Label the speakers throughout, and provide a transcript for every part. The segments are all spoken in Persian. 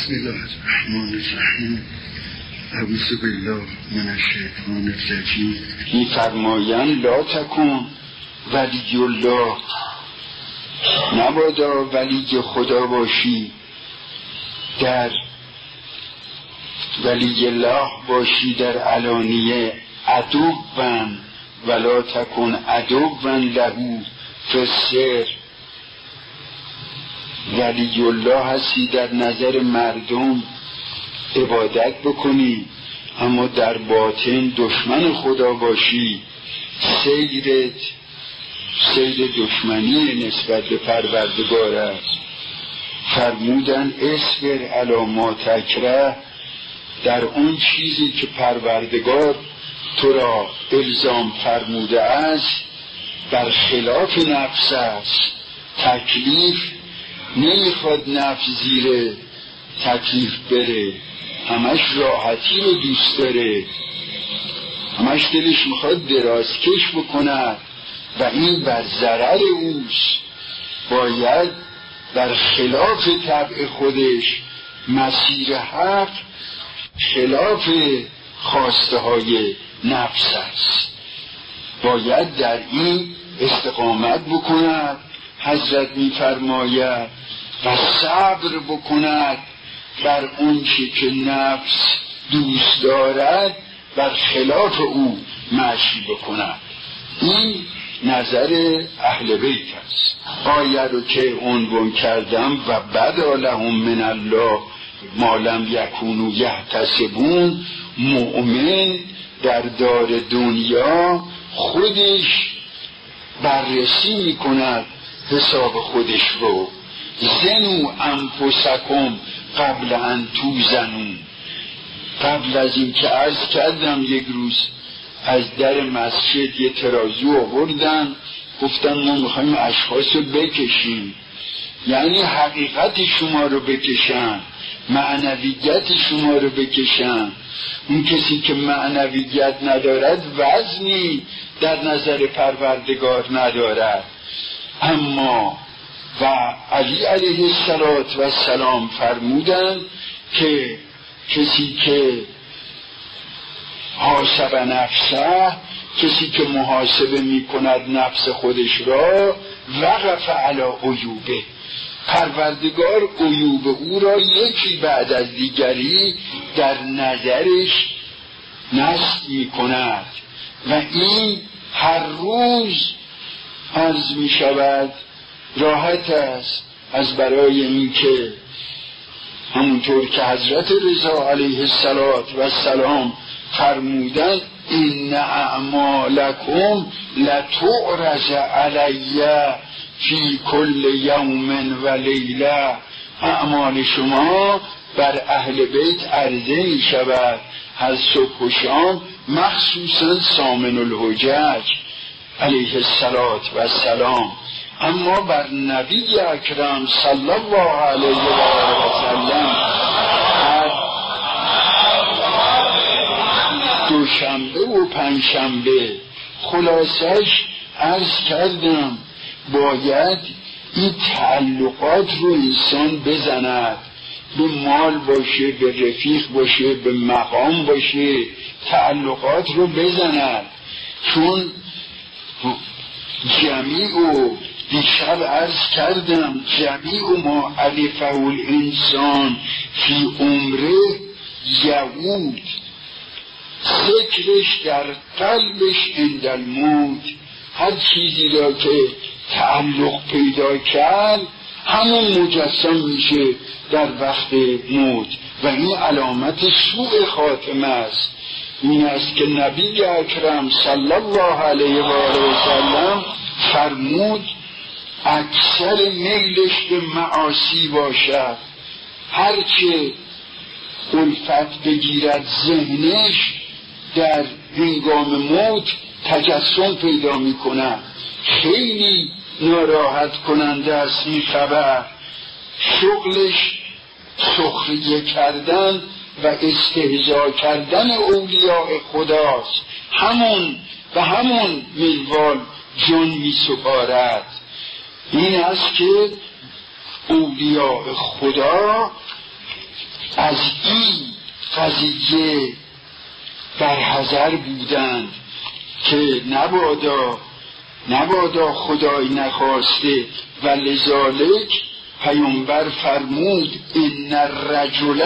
Speaker 1: بسم الله الرحمن الرحیم. اعوذ بالله من الشیطان الرجیم.
Speaker 2: می‌فرمایند لا تکن ولی الله، نبادا ولی خدا باشی، در ولی الله باشی در علانیه، عدوًا ولا تکن عدوًا له فی السر. ولی الله هستی در نظر مردم عبادت بکنی، اما در باطن دشمن خدا باشی. سیر دشمنی نسبت به پروردگار است. فرمودن اصبر علی ما تکره، در اون چیزی که پروردگار تو را الزام فرموده است بر خلاف نفس است. تکلیف نمیخواد نفس زیر تکلیف بره، همش راحتی رو دوست داره، همش دلش میخواد درازکش بکند و این بر ضرر اوست. باید در خلاف طبع خودش مسیر حق خلاف خواسته های نفس است، باید در این استقامت بکند. حضرت می‌فرماید و صبر بکند بر اون چی که نفس دوست دارد، بر خلاف او مشی بکند. این نظر اهل بیت است. آیه رو که عنوان کردم و بدا لهم من الله ما لم یکونوا یحتسبون، مؤمن در دار دنیا خودش بررسی میکند حساب خودش رو. زنوا انفسکم قبل ان توزنوا. قبل از این که عرض کردم یک روز از در مسجد یه ترازو آوردن، گفتن ما میخوایم اشخاص رو بکشیم، یعنی حقیقت شما رو بکشن، معنویت شما رو بکشن. اون کسی که معنویت ندارد وزنی در نظر پروردگار ندارد. اما و علی علیه السلام فرمودند که کسی که حاسب نفسه، کسی که محاسبه می کند نفس خودش را، وقف علی عیوبه، پروردگار عیوب او را یکی بعد از دیگری در نظرش نصب می کند و این هر روز عرض می شود راحت است. از برای این که همونطور که حضرت رضا علیه السلام فرمودند این اعمالکم لتعرض علی فی کل یوم و لیله، اعمال شما بر اهل بیت عرضه می شود هر صبح و شام، مخصوصا سامن الحجج علیه السلام. اما بر نبی اکرم صلی الله علیه و سلم دوشنبه و پنجشنبه، خلاصش عرض کردم باید این تعلقات رو انسان بزند، به مال باشه، به رفیق باشه، به مقام باشه، تعلقات رو بزند. چون جمیع و دیشب عرض کردم جمیع ما علفه الانسان فی عمره یعود، ذکرش در قلبش عند الموت، هر چیزی را که تعلق پیدا کرد همون مجسم میشه در وقت موت و این علامت سوء خاتمه است. این است که نبی اکرم صلی الله علیه و آله و سلم فرمود اکثر میلش به معاصی باشد، هرچه الفت بگیرد ذهنش در هنگام موت تجسم پیدا می کند. خیلی ناراحت کننده است این خبر. شغلش سخریه کردن و استهزا کردن اولیاء خداست. همون به همون منوال جان می سپارد. این است که اولیاء خدا از این قضیه برحذر بودند که نبادا خدای نخواسته و لذالک پیامبر فرمود ان الرجل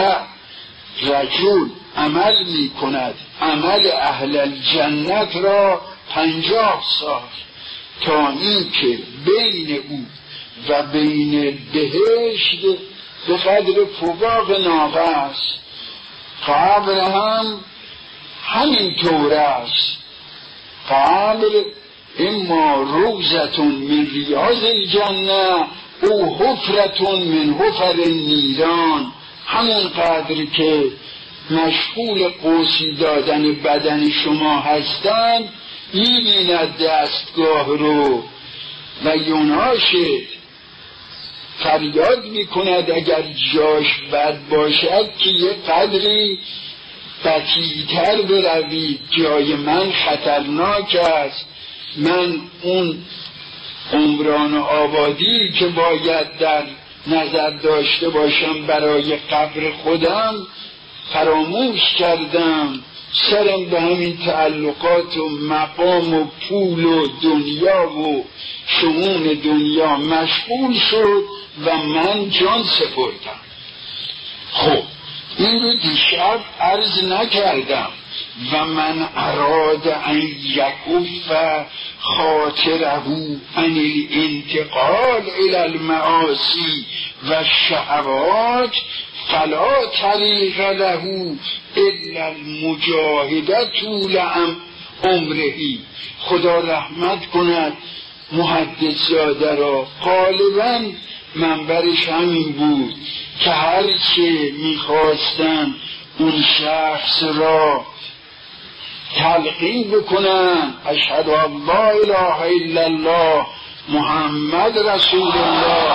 Speaker 2: عمل می کند عمل اهل الجنت را 50 سال تا این که بین او و بین بهشت به قدر فوق ناقه است. قبر هم همین طور است. قبر اما روزتون من ریاض الجنه او حفرتون من حفر النیران، همون قدر که مشغول قوسی دادن بدن شما هستند می‌بیند دستگاه رو و یناشد فریاد میکند اگر جاش بد باشد که یه قدری بطی‌تر بروید، جای من خطرناک است، من اون عمران و آبادی که باید در نظر داشته باشم برای قبر خودم فراموش کردم، سرم به همین تعلقات و مقام و پول و دنیا و شؤون دنیا مشغول شد و من جان سپردم. خب این رو دیشب عرض نکردم. و من اراد ان یکف خاطره عن الانتقال الى المعاصی و الشهوات فلا طریق له الا المجاهده طول عمره. خدا رحمت کند محدث زاده را، غالبا منبرش همین بود که هر چه میخواستن اون شخص را تلقین بکنن اشهد ان لا اله الا الله محمد رسول الله،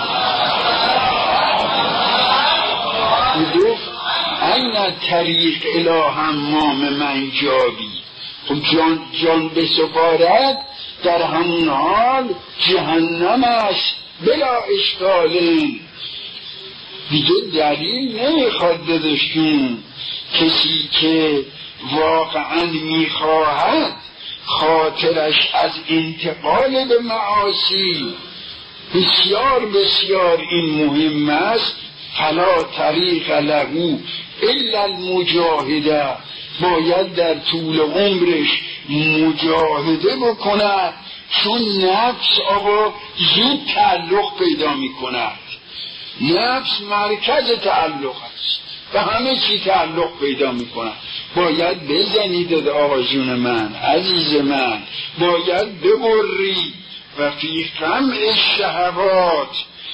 Speaker 2: گفت این طریق الی حمام منجابی. خب جان بسپارد در همون حال جهنم است بلا اشکالین. دیگه دلیل نمیخواد دادشون. کسی که واقعا میخواهد خاطرش از انتقال به معاصی بسیار بسیار این مهم است، فلا طریق له الا المجاهده، باید در طول عمرش مجاهده بکند، چون نفس آقا زود تعلق پیدا میکند. نفس مرکز تعلق است و همه چی تعلق پیدا میکند. باید بزنید آقا جون من، عزیز من، باید ببری و فی قمع الشهوات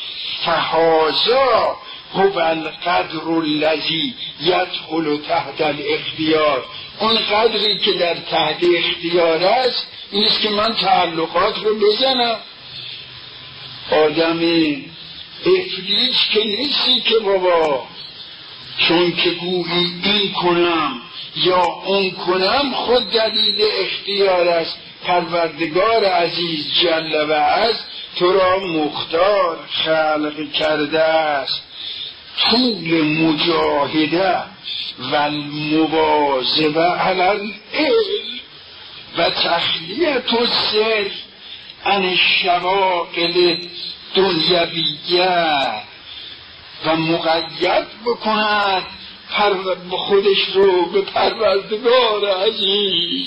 Speaker 2: فهذا هو القدر الذی یدخل تحت الاختیار. اون قدری که در تحت اختیار است اینست که من تعلقات رو بزنم. آدم افلیج که نیستی که بابا چون که گویی این کنم یا اون کنم خود دلیل اختیار است. پروردگار عزیز جل و عز تو را مختار خلق کرده است. طول مجاهده و المواظبه علی العلم و تخلیة السر عن الشواغل دنیویه و مقید بکند خودش رو به پروردگار عزیز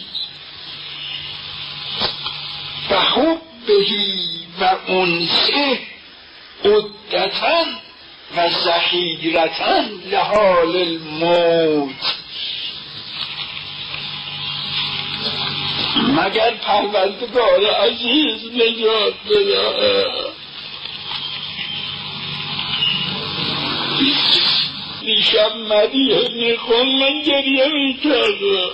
Speaker 2: و حبهی و انسه عدتاً و ذخیرتاً لحال الموت. مگر پروردگار عزیز نجات بده. دیشب مدیحه میخون من گریه میکردم.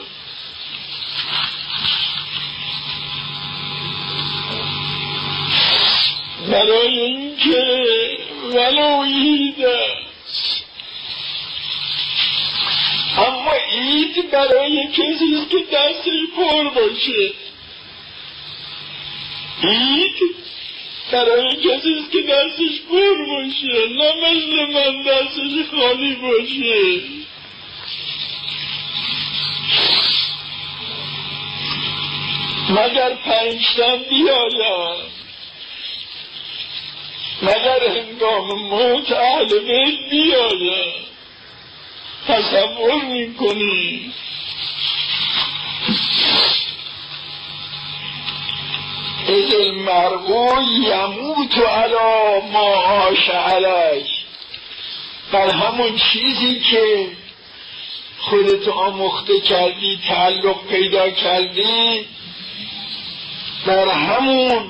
Speaker 2: برای اینکه ولو عید است، اما عید برای کسی که دستی پر باشه. عید
Speaker 3: برای کسیست که دستش پر باشه، نه مثل من دستش خالی باشه. مگر 5 شب بیاید، مگر هنگام موت اهل بیت بیاید. تصور میکنی اذ المرء یموت علی ما عاش علیه، بر همون چیزی که خودت آموخته کردی، تعلق پیدا کردی، بر همون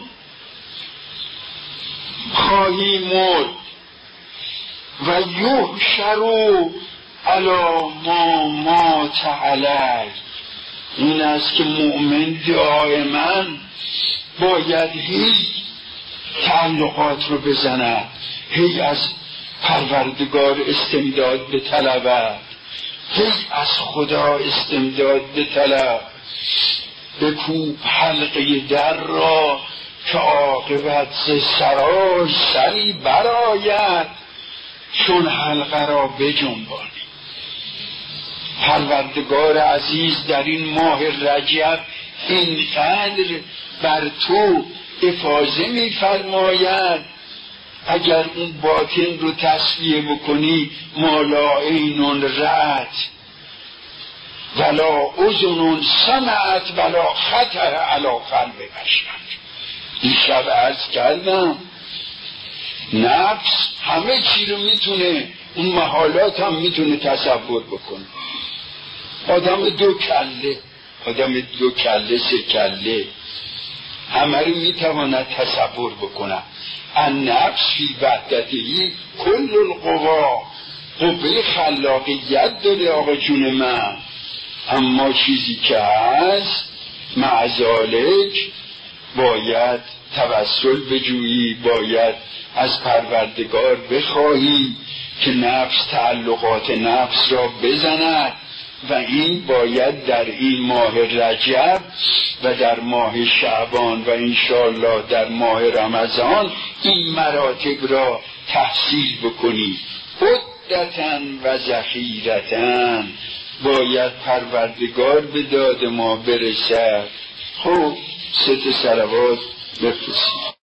Speaker 3: خواهی مرد. و یحشر علی ما مات علیه، این است که مؤمن دائما باید هی تعلقات رو بزند، هی از پروردگار استمداد بطلبد، هی از خدا استمداد بطلب. بکوب حلقه در را که عاقبت ز سرای سری برآید، چون حلقه را بجنبانی. پروردگار عزیز در این ماه رجب اینقدر بر تو افاضه می‌فرماید، اگر اون باطن رو تصفیه بکنی، ما لا عین رأت ولا اذن سمعت ولا خطر علی قلب بشر. این شب عرض کردم نفس همه چی رو میتونه، اون محالات هم میتونه تصور بکنه. آدم 2 کله، آدم 2 کله 3 کله همه رو میتواند تصور بکنه. النفس فی وحدتی کل القوا، قوه خلاقیت داره آقا جون من. اما چیزی که هست معذالک باید توسل بجویی، باید از پروردگار بخواهی که نفس تعلقات نفس را بزند. و این باید در این ماه رجب و در ماه شعبان و انشاءالله در ماه رمضان این مراتب را تحصیل بکنی. عدتاً و ذخیرتاً باید پروردگار به داد ما برسد. خب 3 صلوات بفرستید.